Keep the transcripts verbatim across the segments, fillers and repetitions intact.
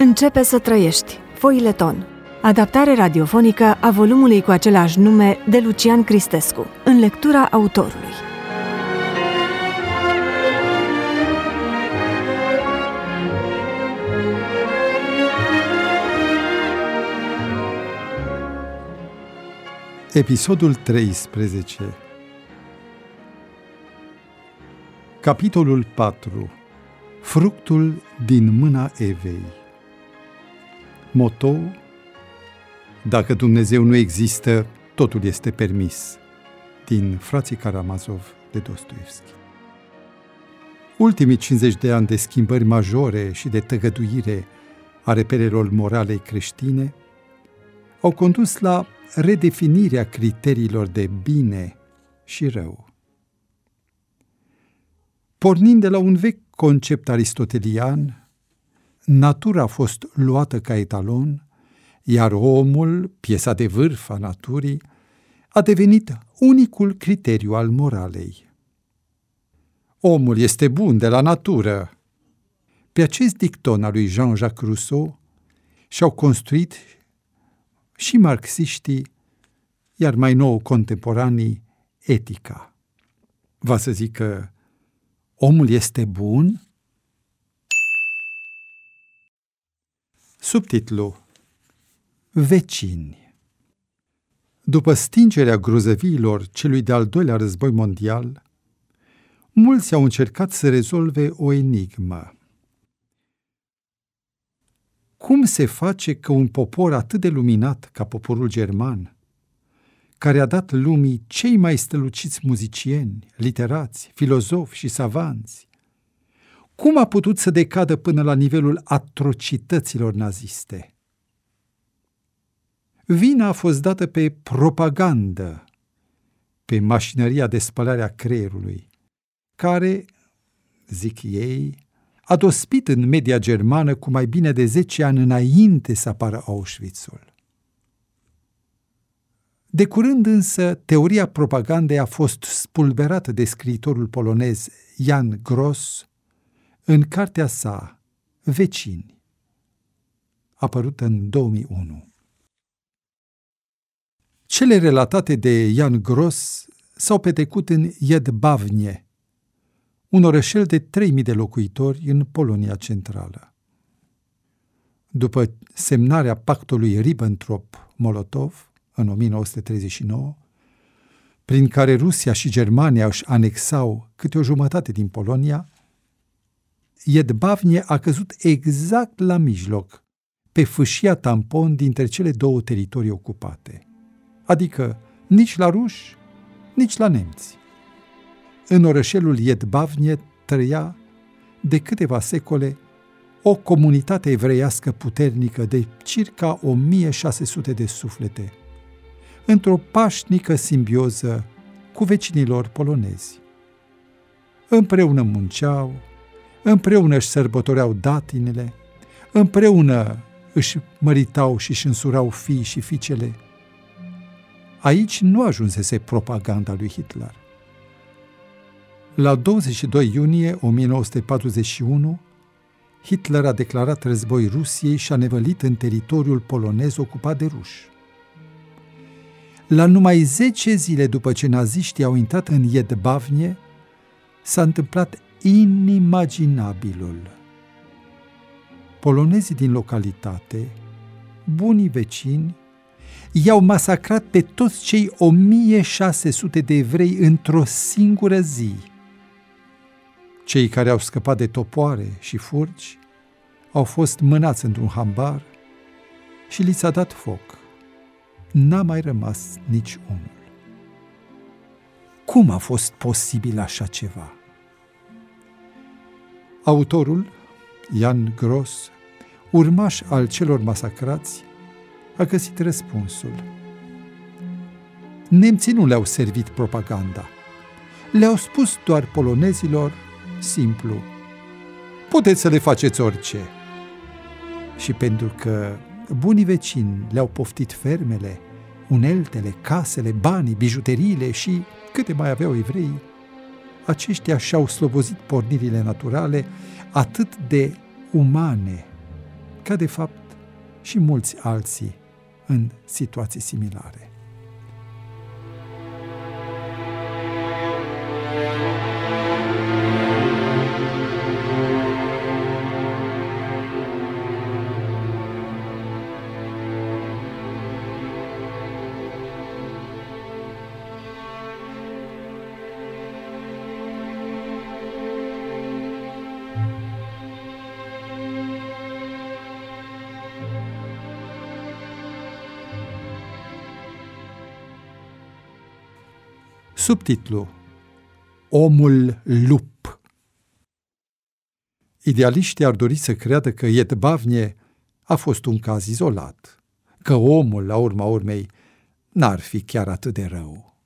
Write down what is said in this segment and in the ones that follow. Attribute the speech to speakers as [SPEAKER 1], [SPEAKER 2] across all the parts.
[SPEAKER 1] Începe să trăiești. Foile ton. Adaptare radiofonică a volumului cu același nume de Lucian Cristescu, în lectura autorului.
[SPEAKER 2] Episodul treisprezece. Capitolul patru. Fructul din mâna Evei. Motou: dacă Dumnezeu nu există, totul este permis. Din Frații Karamazov de Dostoevski. Ultimii cincizeci de ani de schimbări majore și de tăgăduire a reperelor morale creștine au condus la redefinirea criteriilor de bine și rău. Pornind de la un vechi concept aristotelian, natura a fost luată ca etalon, iar omul, piesa de vârf a naturii, a devenit unicul criteriu al moralei. Omul este bun de la natură. Pe acest dicton al lui Jean-Jacques Rousseau și-au construit și marxiștii, iar mai nou contemporanii, etica. Va să zic că omul este bun? Subtitlu: Vecini. După stingerea grozăviilor celui de-al doilea război mondial, mulți au încercat să rezolve o enigmă. Cum se face că un popor atât de luminat ca poporul german, care a dat lumii cei mai străluciți muzicieni, literați, filozofi și savanți, cum a putut să decadă până la nivelul atrocităților naziste? Vina a fost dată pe propagandă, pe mașinăria de spălare a creierului, care, zic ei, a dospit în media germană cu mai bine de zece ani înainte să apară Auschwitzul. De curând însă, teoria propagandei a fost spulberată de scriitorul polonez Jan Gross în cartea sa Vecini, apărută în două mii unu. Cele relatate de Jan Gross s-au petrecut în Jedbavnie, un orășel de trei mii de locuitori în Polonia centrală. După semnarea pactului Ribbentrop-Molotov în o mie nouă sute treizeci și nouă, prin care Rusia și Germania își anexau câte o jumătate din Polonia, Jedbavnie a căzut exact la mijloc, pe fâșia tampon dintre cele două teritorii ocupate, adică nici la ruși, nici la nemți. În orășelul Jedbavnie trăia, de câteva secole, o comunitate evreiască puternică de circa o mie șase sute de suflete, într-o pașnică simbioză cu vecinilor polonezi. Împreună munceau, împreună își sărbătoreau datinele, împreună își măritau și își însurau fiii și fiicele. Aici nu ajunsese propaganda lui Hitler. La douăzeci și doi iunie o mie nouă sute patruzeci și unu, Hitler a declarat război Rusiei și a nevălit în teritoriul polonez ocupat de ruși. La numai zece zile după ce naziștii au intrat în Jedbavnie, s-a întâmplat inimaginabilul. Polonezii din localitate, bunii vecini, i-au masacrat pe toți cei o mie șase sute de evrei într-o singură zi. Cei care au scăpat de topoare și furci au fost mânați într-un hambar și li s-a dat foc. N-a mai rămas nici unul. Cum a fost posibil așa ceva? Autorul, Jan Gross, urmaș al celor masacrați, a găsit răspunsul. Nemții nu le-au servit propaganda. Le-au spus doar polonezilor, simplu: puteți să le faceți orice. Și pentru că bunii vecini le-au poftit fermele, uneltele, casele, banii, bijuteriile și câte mai aveau evrei, aceștia și-au slobozit pornirile naturale atât de umane ca de fapt și mulți alții în situații similare. Subtitlu: Omul lup. Idealiștii ar dori să creadă că Jedbavne a fost un caz izolat, că omul, la urma urmei, n-ar fi chiar atât de rău.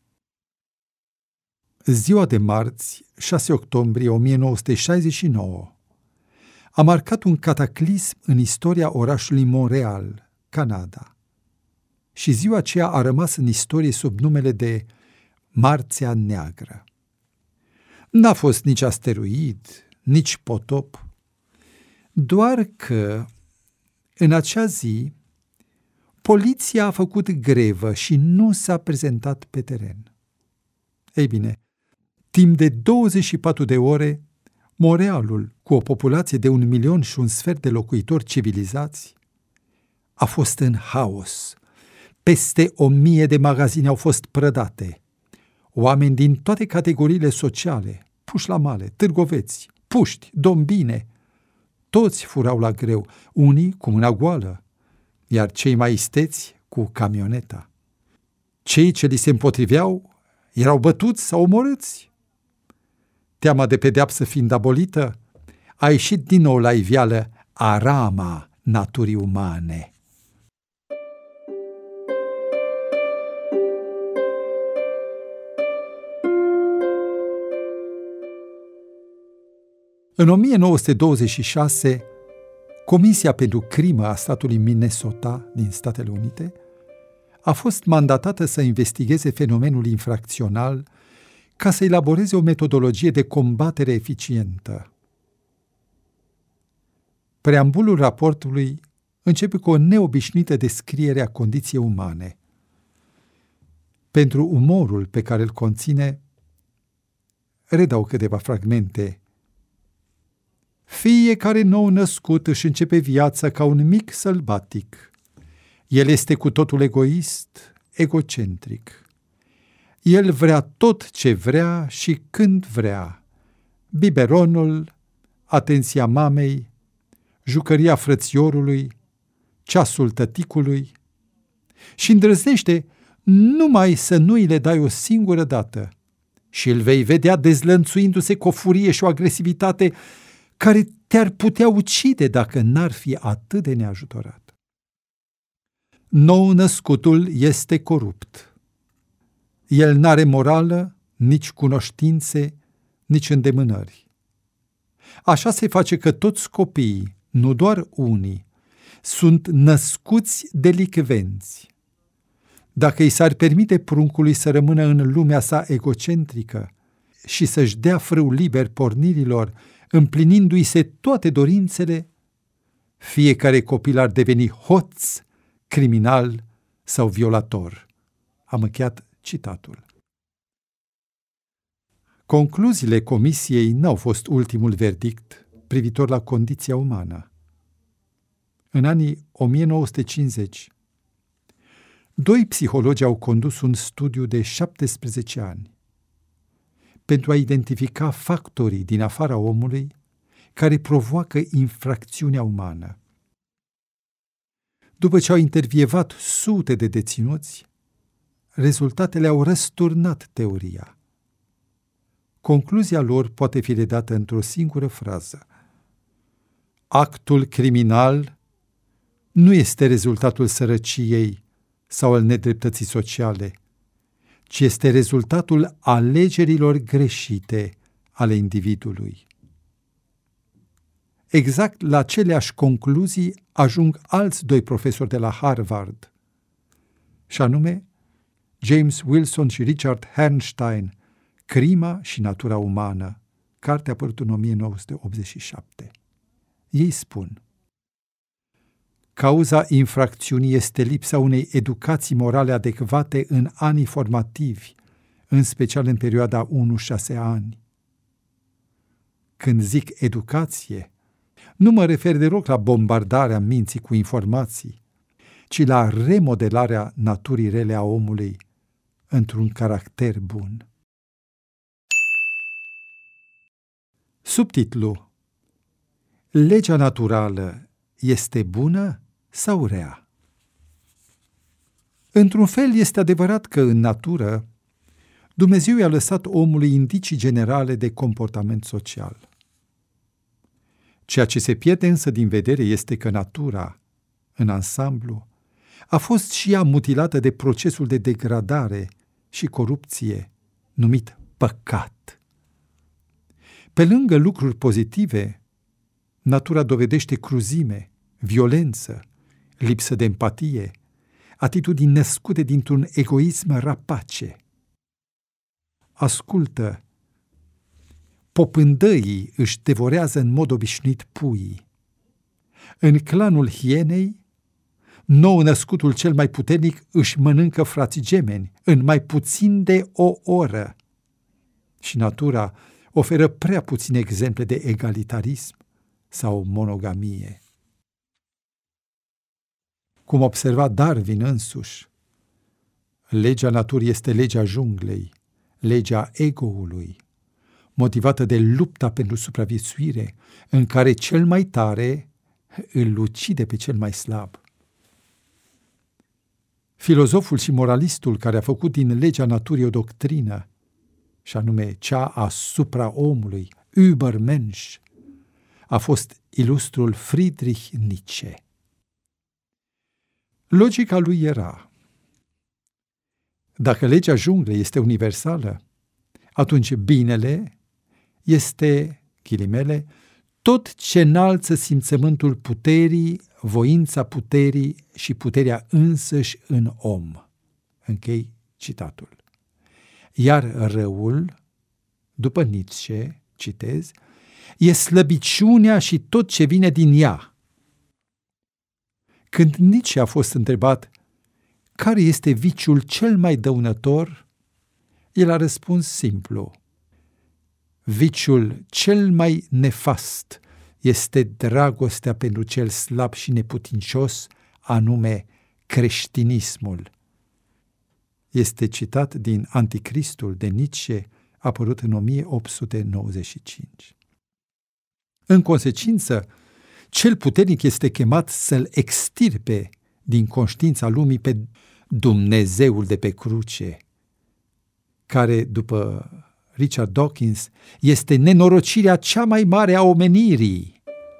[SPEAKER 2] Ziua de marți, șase octombrie o mie nouă sute șaizeci și nouă, a marcat un cataclism în istoria orașului Montreal, Canada, și ziua aceea a rămas în istorie sub numele de Marțea Neagră. N-a fost nici asteroid, nici potop, doar că în acea zi poliția a făcut grevă și nu s-a prezentat pe teren. Ei bine, timp de douăzeci și patru de ore, Montrealul, cu o populație de un milion și un sfert de locuitori civilizați, a fost în haos. Peste o mie de magazine au fost prădate. Oameni din toate categoriile sociale, puși la male, târgoveți, puști, dombine, toți furau la greu, unii cu mâna goală, iar cei mai isteți cu camioneta. Cei ce li se împotriveau erau bătuți sau omorâți. Teama de pedeapsă fiind abolită, a ieșit din nou la iveală arama naturii umane. În o mie nouă sute douăzeci și șase, Comisia pentru Crimă a statului Minnesota din Statele Unite a fost mandatată să investigheze fenomenul infracțional ca să elaboreze o metodologie de combatere eficientă. Preambulul raportului începe cu o neobișnuită descriere a condiției umane. Pentru umorul pe care îl conține, redau câteva fragmente. Fiecare nou născut își începe viața ca un mic sălbatic. El este cu totul egoist, egocentric. El vrea tot ce vrea și când vrea. Biberonul, atenția mamei, jucăria frățiorului, ceasul tăticului și îndrăznește numai să nu îi le dai o singură dată și îl vei vedea dezlănțuindu-se cu o furie și o agresivitate care te-ar putea ucide dacă n-ar fi atât de neajutorat. Nou-născutul este corupt. El n-are morală, nici cunoștințe, nici îndemânări. Așa se face că toți copiii, nu doar unii, sunt născuți delicvenți. Dacă i s-ar permite pruncului să rămână în lumea sa egocentrică și să-și dea frâu liber pornirilor, împlinindu-i se toate dorințele, fiecare copil ar deveni hoț, criminal sau violator. Am încheiat citatul. Concluziile comisiei n-au fost ultimul verdict privitor la condiția umană. În anii o mie nouă sute cincizeci, doi psihologi au condus un studiu de șaptesprezece ani pentru a identifica factorii din afara omului care provoacă infracțiunea umană. După ce au intervievat sute de deținuți, rezultatele au răsturnat teoria. Concluzia lor poate fi redată într-o singură frază. Actul criminal nu este rezultatul sărăciei sau al nedreptății sociale, ci este rezultatul alegerilor greșite ale individului. Exact la aceleași concluzii ajung alți doi profesori de la Harvard, și anume James Wilson și Richard Herrnstein, Crima și natura umană, carte apărută în o mie nouă sute optzeci și șapte. Ei spun: Cauza infracțiunii este lipsa unei educații morale adecvate în anii formativi, în special în perioada unu șase ani. Când zic educație, nu mă refer deloc la bombardarea minții cu informații, ci la remodelarea naturii rele a omului într-un caracter bun. Subtitlu: Legea naturală este bună sau rea? Într-un fel, este adevărat că în natură Dumnezeu i-a lăsat omului indicii generale de comportament social. Ceea ce se pierde însă din vedere este că natura, în ansamblu, a fost și ea mutilată de procesul de degradare și corupție, numit păcat. Pe lângă lucruri pozitive, natura dovedește cruzime, violență, lipsă de empatie, atitudini născute dintr-un egoism rapace. Ascultă, popândăii își devorează în mod obișnuit puii. În clanul hienei, nou născutul cel mai puternic își mănâncă frații gemeni în mai puțin de o oră. Și natura oferă prea puține exemple de egalitarism sau monogamie. Cum observa Darwin însuși, legea naturii este legea junglei, legea ego-ului, motivată de lupta pentru supraviețuire, în care cel mai tare îl ucide pe cel mai slab. Filozoful și moralistul care a făcut din legea naturii o doctrină, și anume cea asupra omului, Übermensch, a fost ilustrul Friedrich Nietzsche. Logica lui era: dacă legea junglei este universală, atunci binele este, ghilimele, tot ce înalță simțământul puterii, voința puterii și puterea însăși în om. Închei citatul. Iar răul, după Nietzsche, citez, e slăbiciunea și tot ce vine din ea. Când Nietzsche a fost întrebat care este viciul cel mai dăunător, el a răspuns simplu: viciul cel mai nefast este dragostea pentru cel slab și neputincios, anume creștinismul. Este citat din Anticristul de Nietzsche, apărut în o mie opt sute nouăzeci și cinci. În consecință, cel puternic este chemat să-l extirpe din conștiința lumii pe Dumnezeul de pe cruce, care, după Richard Dawkins, este nenorocirea cea mai mare a omenirii.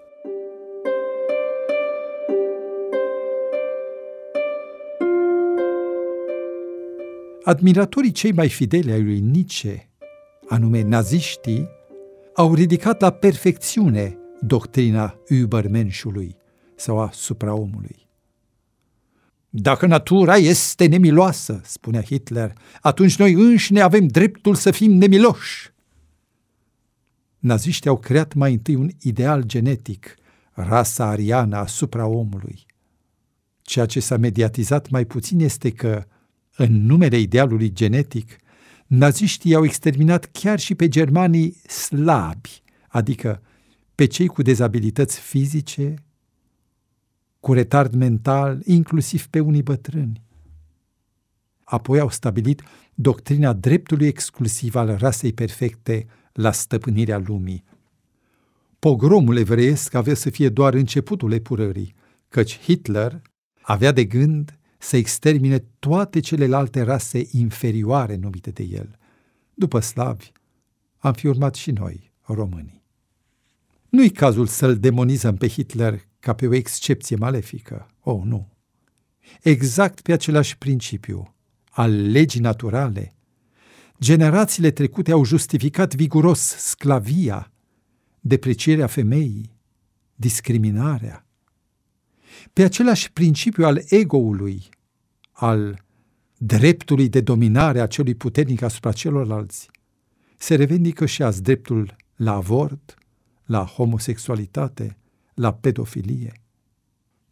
[SPEAKER 2] Admiratorii cei mai fideli ai lui Nietzsche, anume naziștii, au ridicat la perfecțiune doctrina Übermenschului sau a supraomului. Dacă natura este nemiloasă, spunea Hitler, atunci noi înșine avem dreptul să fim nemiloși. Naziștii au creat mai întâi un ideal genetic, rasa ariană a supraomului. Ceea ce s-a mediatizat mai puțin este că, în numele idealului genetic, naziștii au exterminat chiar și pe germanii slabi, adică pe cei cu dezabilități fizice, cu retard mental, inclusiv pe unii bătrâni. Apoi au stabilit doctrina dreptului exclusiv al rasei perfecte la stăpânirea lumii. Pogromul evreiesc avea să fie doar începutul epurării, căci Hitler avea de gând să extermine toate celelalte rase inferioare numite de el. După slavi, am fi urmat și noi, românii. Nu-i cazul să-l demonizăm pe Hitler ca pe o excepție malefică. Oh, nu! Exact pe același principiu, al legii naturale, generațiile trecute au justificat viguros sclavia, deprecierea femeii, discriminarea. Pe același principiu al ego-ului, al dreptului de dominare a celui puternic asupra celorlalți, se revendică și azi dreptul la avort, la homosexualitate, la pedofilie.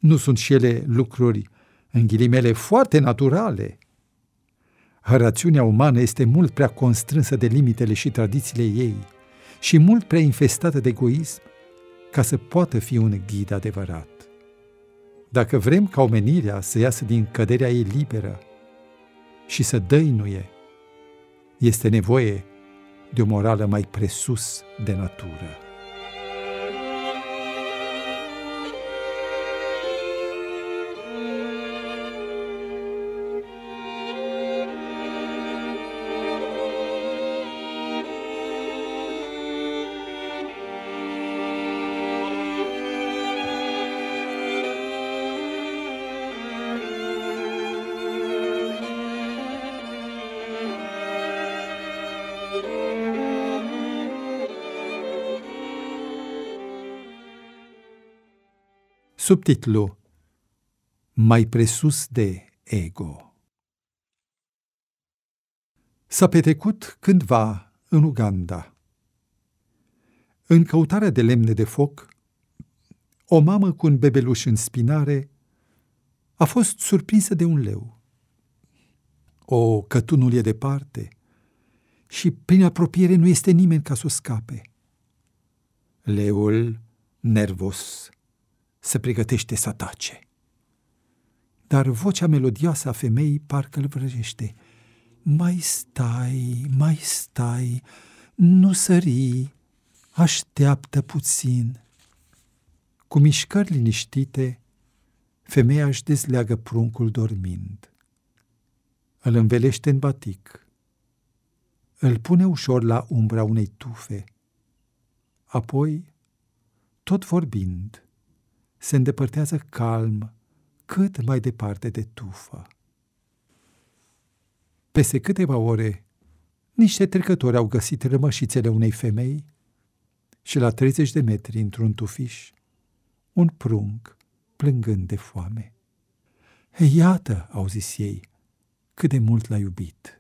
[SPEAKER 2] Nu sunt și ele lucruri, în ghilimele, foarte naturale? Rațiunea umană este mult prea constrânsă de limitele și tradițiile ei și mult prea infestată de egoism ca să poată fi un ghid adevărat. Dacă vrem ca omenirea să iasă din căderea ei liberă și să dăinuie, este nevoie de o morală mai presus de natură. Subtitlu: Mai presus de ego. S-a petrecut cândva în Uganda. În căutarea de lemne de foc, o mamă cu un bebeluș în spinare a fost surprinsă de un leu. O, cătunul e departe și prin apropiere nu este nimeni ca să o scape. Leul, nervos, se pregătește să atace. Dar vocea melodioasă a femeii parcă îl vrăjește. Mai stai, mai stai, nu sări, așteaptă puțin. Cu mișcări liniștite, femeia își dezleagă pruncul dormind. Îl învelește în batic. Îl pune ușor la umbra unei tufe. Apoi, tot vorbind, se îndepărtează calm cât mai departe de tufă. Peste câteva ore, niște trecători au găsit rămășițele unei femei și la treizeci de metri, într-un tufiș, un prunc plângând de foame. Iată, au zis ei, cât de mult l-a iubit.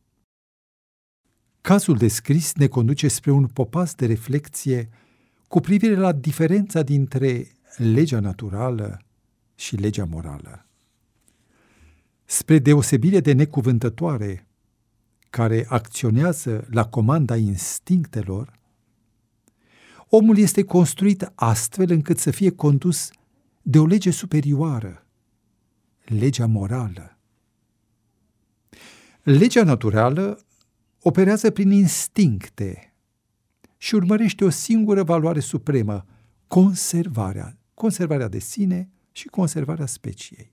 [SPEAKER 2] Cazul descris ne conduce spre un popas de reflecție cu privire la diferența dintre legea naturală și legea morală. Spre deosebire de necuvântătoare, care acționează la comanda instinctelor, omul este construit astfel încât să fie condus de o lege superioară, legea morală. Legea naturală operează prin instincte și urmărește o singură valoare supremă, conservarea, conservarea de sine și conservarea speciei.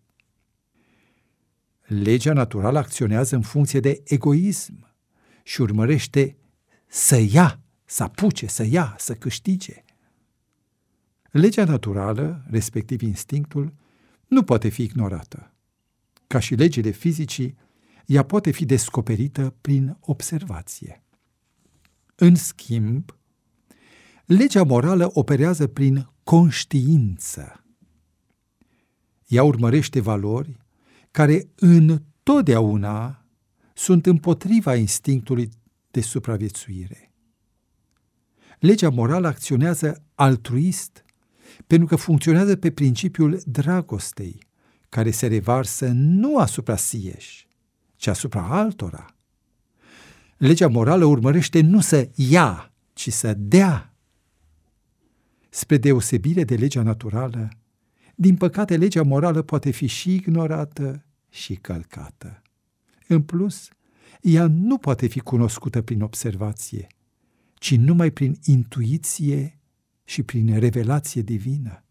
[SPEAKER 2] Legea naturală acționează în funcție de egoism și urmărește să ia, să apuce, să ia, să câștige. Legea naturală, respectiv instinctul, nu poate fi ignorată. Ca și legile fizicii, ea poate fi descoperită prin observație. În schimb, legea morală operează prin conștiință. Ea urmărește valori care întotdeauna sunt împotriva instinctului de supraviețuire. Legea morală acționează altruist pentru că funcționează pe principiul dragostei, care se revarsă nu asupra sieși, ci asupra altora. Legea morală urmărește nu să ia, ci să dea. Spre deosebire de legea naturală, din păcate, legea morală poate fi și ignorată și călcată. În plus, ea nu poate fi cunoscută prin observație, ci numai prin intuiție și prin revelație divină.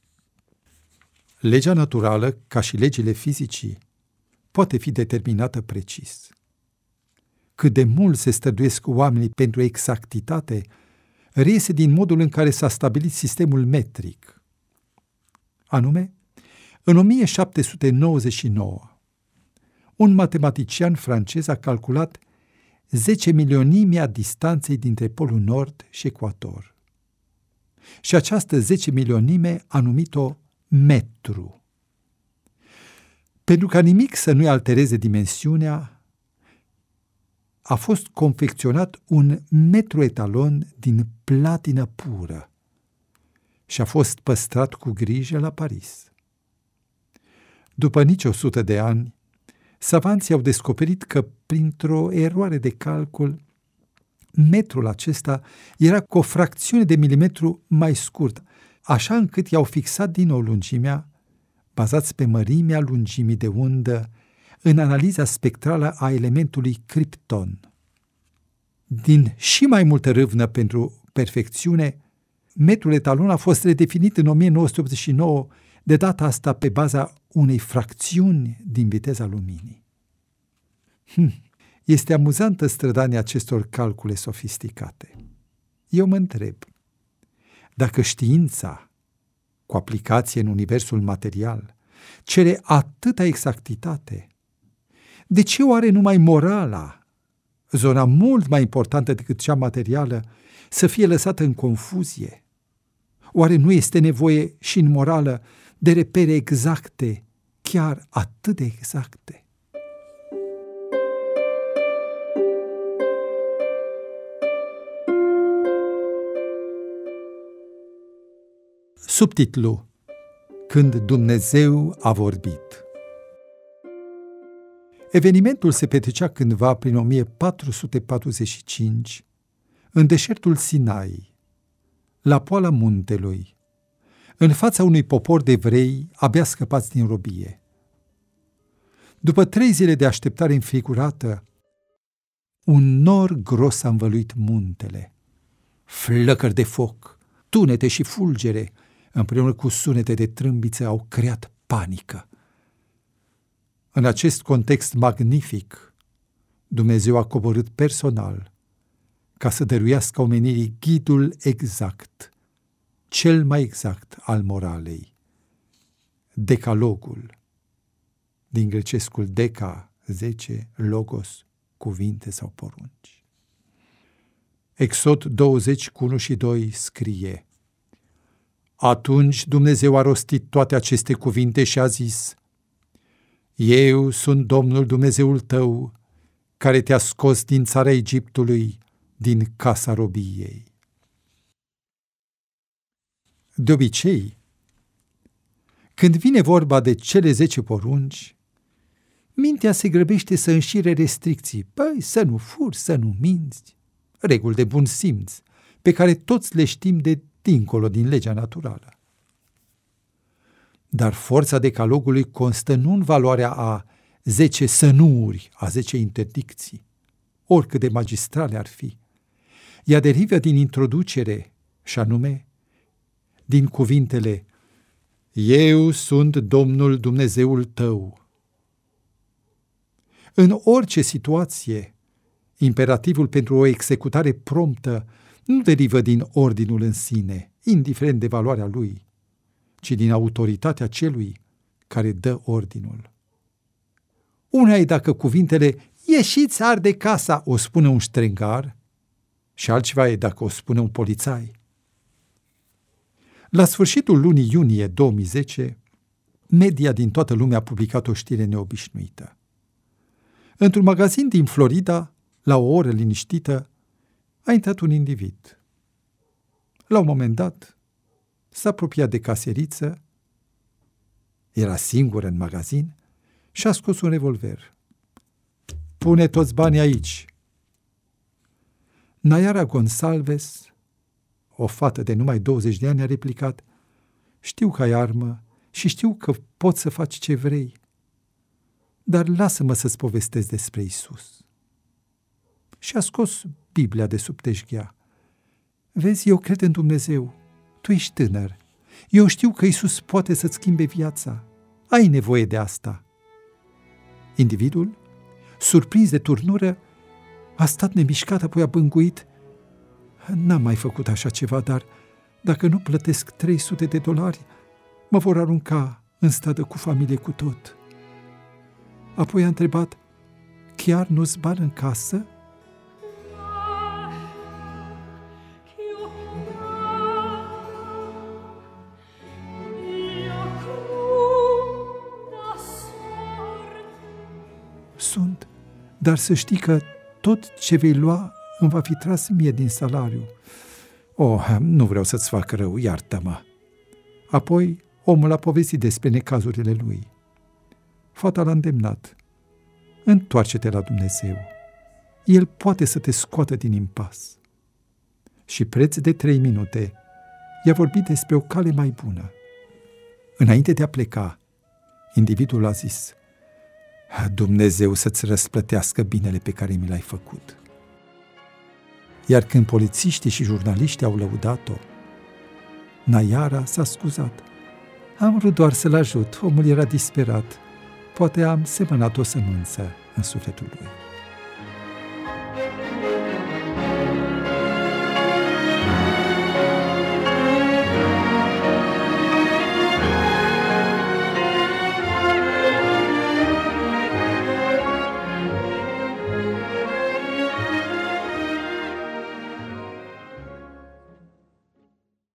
[SPEAKER 2] Legea naturală, ca și legile fizicii, poate fi determinată precis. Cât de mult se străduiesc oamenii pentru exactitate, reiese din modul în care s-a stabilit sistemul metric. Anume, în o mie șapte sute nouăzeci și nouă, un matematician francez a calculat zece milionimea distanței dintre Polul Nord și Ecuator. Și această zece milionime a numit-o metru. Pentru ca nimic să nu-i altereze dimensiunea, a fost confecționat un metru etalon din platină pură și a fost păstrat cu grijă la Paris. După nici o sută de ani, savanții au descoperit că, printr-o eroare de calcul, metrul acesta era cu o fracțiune de milimetru mai scurt, așa încât i-au fixat din nou lungimea, bazați pe mărimea lungimii de undă, în analiza spectrală a elementului cripton. Din și mai multă râvnă pentru perfecțiune, metrul etalon a fost redefinit în o mie nouă sute optzeci și nouă, de data asta pe baza unei fracțiuni din viteza luminii. Hm. Este amuzantă strădania acestor calcule sofisticate. Eu mă întreb, dacă știința, cu aplicație în universul material, cere atâta exactitate, de ce oare numai morala, zona mult mai importantă decât cea materială, să fie lăsată în confuzie? Oare nu este nevoie și în morală de repere exacte, chiar atât de exacte? Subtitlu: Când Dumnezeu a vorbit. Evenimentul se petrecea cândva prin o mie patru sute patruzeci și cinci, în deșertul Sinai, la poala muntelui, în fața unui popor de evrei abia scăpați din robie. După trei zile de așteptare înfrigurată, un nor gros a învăluit muntele. Flăcări de foc, tunete și fulgere, împreună cu sunete de trâmbiță, au creat panică. În acest context magnific, Dumnezeu a coborât personal ca să dăruiască omenirii ghidul exact, cel mai exact al moralei, decalogul, din grecescul deca, zece, logos, cuvinte sau porunci. Exod douăzeci, unu și doi scrie: Atunci Dumnezeu a rostit toate aceste cuvinte și a zis: Eu sunt Domnul Dumnezeul tău, care te-a scos din țara Egiptului, din casa robiei. De obicei, când vine vorba de cele zece porunci, mintea se grăbește să înșire restricții. Păi, să nu furi, să nu minți, reguli de bun simț, pe care toți le știm de dincolo din legea naturală. Dar forța decalogului constă nu în valoarea a zece sănuuri, a zece interdicții, oricât de magistrale ar fi. Ea derivă din introducere, și anume din cuvintele: Eu sunt Domnul Dumnezeul tău. În orice situație, imperativul pentru o executare promptă nu derivă din ordinul în sine, indiferent de valoarea lui, ci din autoritatea celui care dă ordinul. Una e dacă cuvintele "ieșiți, arde casa" o spune un ștrengar, și altceva e dacă o spune un polițai. La sfârșitul lunii iunie două mii zece, media din toată lumea a publicat o știre neobișnuită. Într-un magazin din Florida, la o oră liniștită, a intrat un individ. La un moment dat, s-a apropiat de caseriță, era singură în magazin, și a scos un revolver. Pune toți banii aici. Nayara Gonsalves, o fată de numai douăzeci de ani, a replicat: Știu că ai armă și știu că poți să faci ce vrei, dar lasă-mă să-ți povestesc despre Isus. Și a scos Biblia de sub teșghea. Vezi, eu cred în Dumnezeu, tu ești tânăr, eu știu că Isus poate să-ți schimbe viața, ai nevoie de asta. Individul, surprins de turnură, a stat nemișcat, apoi a bânguit: N-am mai făcut așa ceva, dar dacă nu plătesc trei sute de dolari, mă vor arunca în stradă cu familie cu tot. Apoi a întrebat: Chiar nu-ți bani în casă? Sunt, dar să știi că tot ce vei lua îmi va fi tras mie din salariu. Oh, nu vreau să-ți fac rău, iartă-mă. Apoi omul a povestit despre necazurile lui. Fata l-a îndemnat. Întoarce-te la Dumnezeu. El poate să te scoată din impas. Și preț de trei minute i-a vorbit despre o cale mai bună. Înainte de a pleca, individul a zis: Dumnezeu să-ți răsplătească binele pe care mi l-ai făcut. Iar când polițiștii și jurnaliștii au lăudat-o, Naiara s-a scuzat. Am vrut doar să-l ajut, omul era disperat. Poate am semănat o sămânță în sufletul lui.